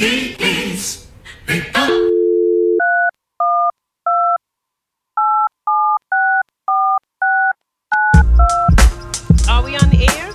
Beats. Are we on the air?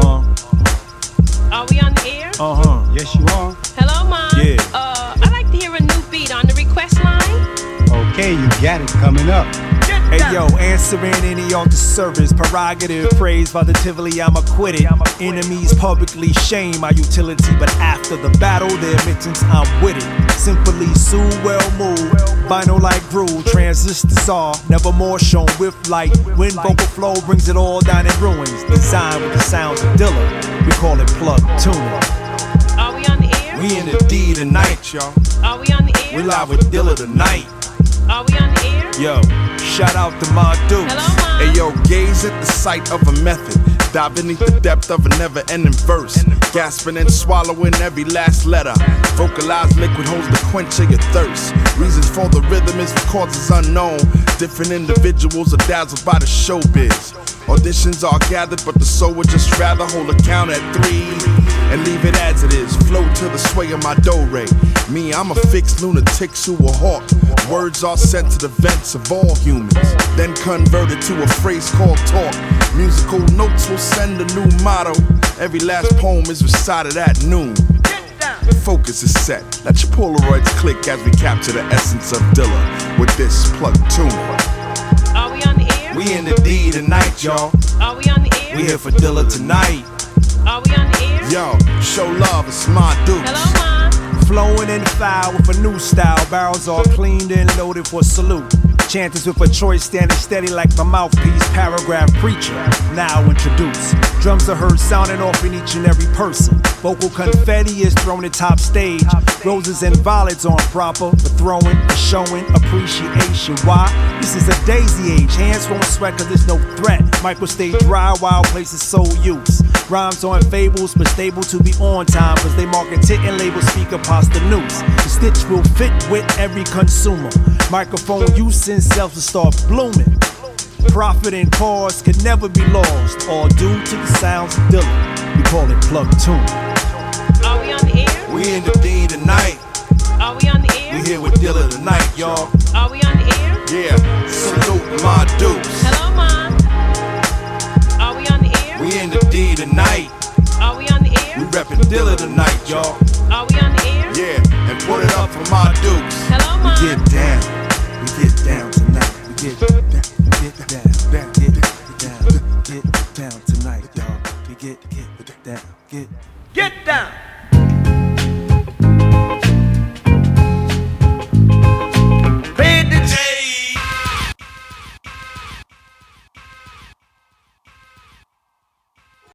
Are we on the air? Yes, you are. Hello, Mom. Yeah. I'd like to hear a new beat on the request line. Okay, you got it coming up. Hey yo, answering any altar service, prerogative, praise positively, I'm acquitted. Enemies publicly shame my utility, but after the battle, their admittance, I'm with it. Simply sue, well moved, vinyl like groove, transistors are never more shown with light. When vocal flow brings it all down in ruins, designed with the sounds of Dilla, we call it plug tuning. Are we on the air? We in the D tonight, y'all. Are we on the air? We live with Dilla tonight. Are we on the air? Yo, shout out to my dudes. Hello, Mom. Hey yo, gaze at the sight of a method. Dive beneath the depth of a never-ending verse. Gasping and swallowing every last letter. Vocalized liquid holds the quench of your thirst. Reasons for the rhythm is for causes unknown. Different individuals are dazzled by the showbiz. Auditions are gathered, but the soul would just rather hold a count at 3 and leave it as it is. Flow to the sway of my do-re. Me, I'm a fixed lunatic who will hawk. Words are sent to the vents of all humans, then converted to a phrase called talk. Musical notes will send a new motto. Every last poem is recited at noon. Focus is set. Let your Polaroids click as we capture the essence of Dilla with this plug tune. Are we on the air? We in the D tonight, y'all. Are we on the air? We here for Dilla tonight. Are we on the air? Yo, show love, it's my dudes. Hello, Mom. Flowing in foul with a new style. Barrels all cleaned and loaded for salute. Chanters with a choice standing steady like my mouthpiece. Paragraph preacher, now introduced. Drums are heard sounding off in each and every person. Vocal confetti is thrown at top stage. Roses and violets on proper for throwing, for showing appreciation. Why? This is a daisy age. Hands won't sweat cause there's no threat. Mic will stay dry while places so use. Rhymes on fables but stable to be on time cause they market tit and label speaker pasta news. The stitch will fit with every consumer. Microphone use and self to start blooming. Profit and cause could never be lost, all due to the sounds of Dilla. We call it plug tune. Are we on the air? We in the D tonight. Are we on the air? We here with Dilla tonight, y'all. Are we on the air? Yeah, salute my dudes. Hello, Mom. Are we on the air? We in the D tonight. Are we on the air? We reppin' Dilla tonight, y'all. Are we on the air? Yeah, and put it up for my dukes. Hello, Mom. Get down, we get down tonight. We get down, get down tonight, y'all. We get down, Get down.